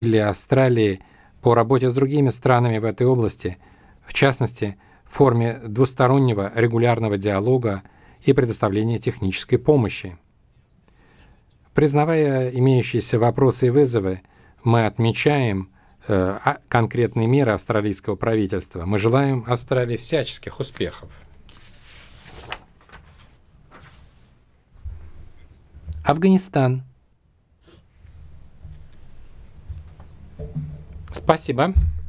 или Австралии по работе с другими странами в этой области, в частности, в форме двустороннего регулярного диалога и предоставления технической помощи. Признавая имеющиеся вопросы и вызовы, мы отмечаем конкретные меры австралийского правительства. Мы желаем Австралии всяческих успехов. Афганистан. Спасибо.